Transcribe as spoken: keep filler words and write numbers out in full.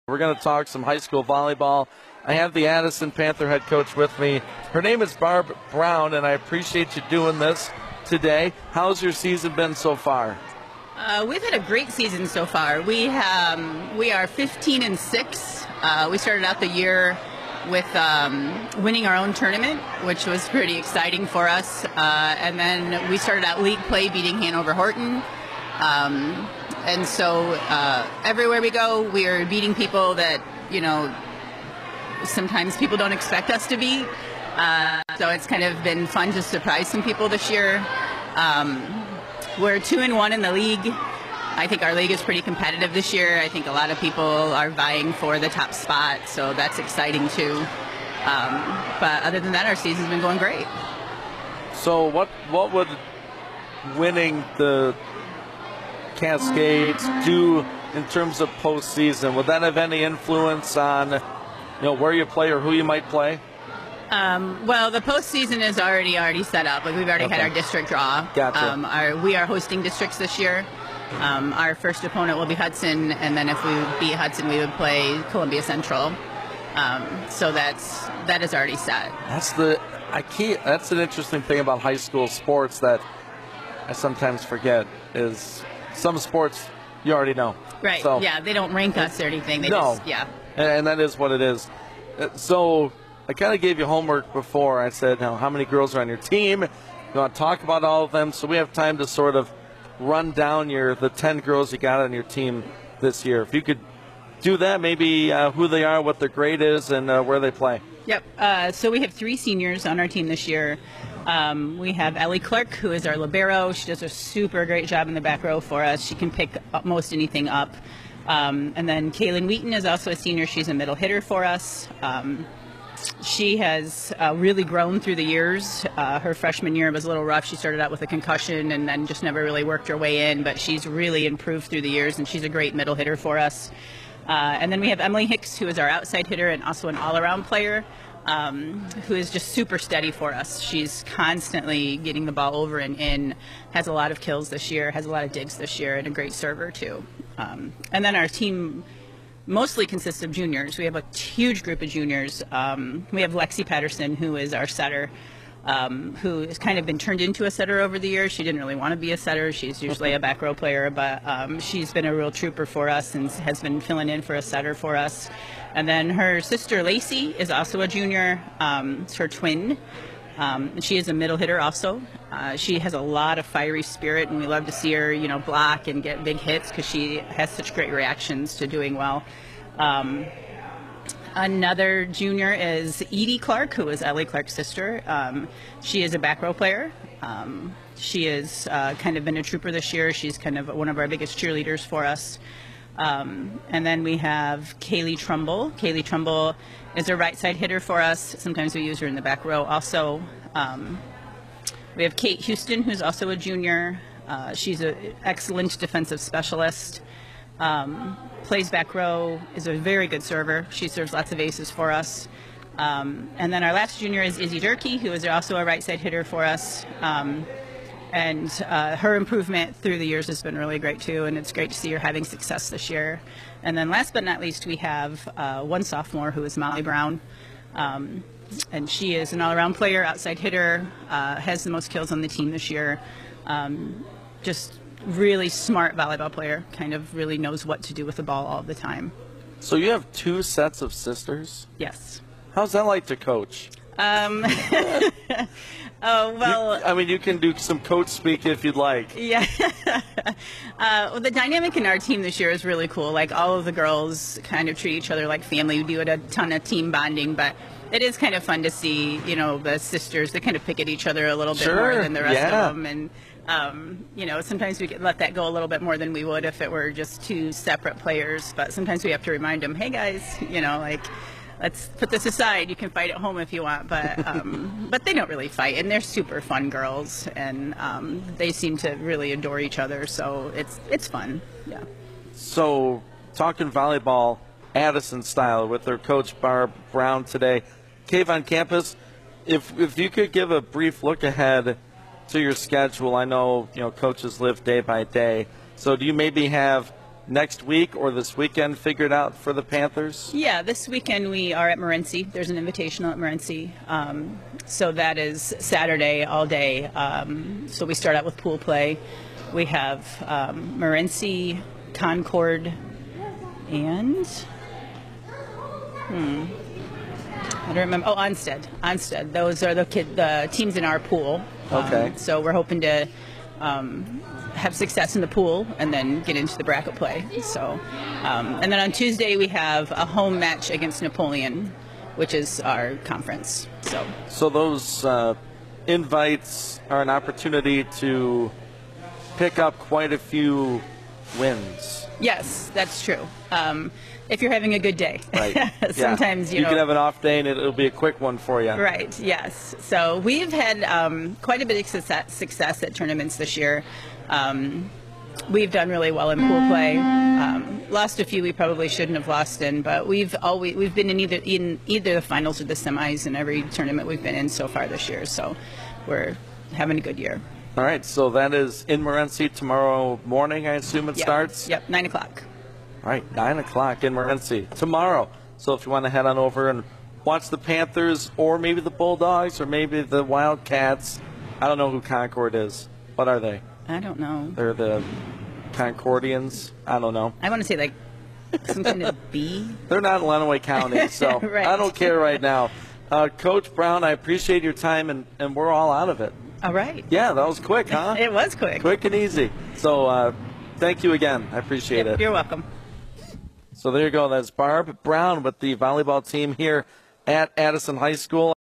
We're going to talk some high school volleyball. I have the Addison Panther head coach with me. Her name is Barb Brown, and I appreciate you doing this today. How's your season been so far? Uh, we've had a great season so far. We um, we are fifteen and six. Uh, we started out the year with um, winning our own tournament, which was pretty exciting for us. Uh, and then we started out league play, beating Hanover Horton. Um, and so uh, everywhere we go, we are beating people that, you know, sometimes people don't expect us to beat. Uh, so it's kind of been fun to surprise some people this year. Um, we're two and one in the league. I think our league is pretty competitive this year. I think a lot of people are vying for the top spot, so that's exciting too. Um, but other than that, our season's been going great. So what what would winning the Cascades do in terms of postseason? Would that have any influence on, you know, where you play or who you might play? Um, well, the postseason is already already set up. Like we've already okay. had our district draw. Gotcha. Um, our, we are hosting districts this year. Um, our first opponent will be Hudson, and then if we beat Hudson, we would play Columbia Central. Um, so that's that is already set. That's the I can't. That's an interesting thing about high school sports that I sometimes forget is some sports you already know. Right. So, yeah, they don't rank us or anything. They no. Just, yeah. And, and that is what it is. So I kind of gave you homework before. I said, now, how many girls are on your team? You want to talk about all of them, so we have time to sort of run down your the ten girls you got on your team this year. If you could do that, maybe uh, who they are, what their grade is, and uh, where they play. Yep. Uh, so we have three seniors on our team this year. Um, we have Ellie Clark, who is our libero. She does a super great job in the back row for us. She can pick up most anything up. Um, and then Kaylin Wheaton is also a senior. She's a middle hitter for us. Um, She has uh, really grown through the years. Uh, her freshman year was a little rough. She started out with a concussion and then just never really worked her way in, but she's really improved through the years, and she's a great middle hitter for us. Uh, and then we have Emily Hicks, who is our outside hitter and also an all-around player, um, who is just super steady for us. She's constantly getting the ball over and in, has a lot of kills this year, has a lot of digs this year, and a great server, too. Um, and then our team mostly consists of juniors. We have a huge group of juniors. Um, we have Lexi Patterson, who is our setter, um, who has kind of been turned into a setter over the years. She didn't really want to be a setter. She's usually a back row player, but um, she's been a real trooper for us and has been filling in for a setter for us. And then her sister, Lacey, is also a junior. Um, it's her twin. Um, she is a middle hitter also. Uh, she has a lot of fiery spirit, and we love to see her, you know, block and get big hits because she has such great reactions to doing well. Um, another junior is Edie Clark, who is Ellie Clark's sister. Um, she is a back row player. Um, she has uh, kind of been a trooper this year. She's kind of one of our biggest cheerleaders for us. Um, and then we have Kaylee Trumbull. Kaylee Trumbull is a right side hitter for us. Sometimes we use her in the back row also. Um, we have Kate Houston, who's also a junior. Uh, she's an excellent defensive specialist. Um, plays back row, is a very good server. She serves lots of aces for us. Um, and then our last junior is Izzy Durkee, who is also a right side hitter for us. Um, And uh, her improvement through the years has been really great, too, and it's great to see her having success this year. And then last but not least, we have uh, one sophomore who is Molly Brown. Um, and she is an all-around player, outside hitter, uh, has the most kills on the team this year. Um, just really smart volleyball player, kind of really knows what to do with the ball all the time. So you have two sets of sisters? Yes. How's that like to coach? Um, oh, well. You, I mean, you can do some coach speak if you'd like. Yeah. uh, well, the dynamic in our team this year is really cool. Like, all of the girls kind of treat each other like family. We do a ton of team bonding, but it is kind of fun to see, you know, the sisters, they kind of pick at each other a little bit sure, more than the rest yeah. of them. And, um, you know, sometimes we can let that go a little bit more than we would if it were just two separate players. But sometimes we have to remind them, hey, guys, you know, like, let's put this aside. You can fight at home if you want, but um, but they don't really fight, and they're super fun girls, and um, they seem to really adore each other. So it's it's fun, yeah. So talking volleyball, Addison style with their coach Barb Brown today, Cave on campus. If if you could give a brief look ahead to your schedule, I know you know coaches live day by day. So do you maybe have next week or this weekend figured out for the Panthers? Yeah, this weekend we are at Morenci. There's an invitational at Morenci. Um, so that is Saturday all day. Um, so we start out with pool play. We have um, Morenci, Concord, and hmm, I don't remember. Oh, Onstead. Onstead. Those are the kid, the teams in our pool. Okay. Um, so we're hoping to um, have success in the pool and then get into the bracket play. So, um, and then on Tuesday we have a home match against Napoleon, which is our conference. So, so those uh, invites are an opportunity to pick up quite a few wins. Yes, that's true. Um, if you're having a good day, right? Sometimes yeah. you, you know, can have an off day and it'll be a quick one for you. Right. Yes. So we've had um, quite a bit of success, success at tournaments this year. Um, we've done really well in pool play. Um, lost a few we probably shouldn't have lost in, but we've always we've been in either in either the finals or the semis in every tournament we've been in so far this year. So we're having a good year. All right, so that is in Morenci tomorrow morning, I assume it yep. starts? Yep, nine o'clock. All right, nine o'clock in Morenci tomorrow. So if you want to head on over and watch the Panthers or maybe the Bulldogs or maybe the Wildcats, I don't know who Concord is. What are they? I don't know. They're the Concordians? I don't know. I want to say like some kind of bee. They're not in Lenawee County, so right. I don't care right now. Uh, Coach Brown, I appreciate your time, and, and we're all out of it. All right. Yeah, that was quick, huh? It was quick. Quick and easy. So uh, thank you again. I appreciate yep, it. You're welcome. So there you go. That's Barb Brown with the volleyball team here at Addison High School.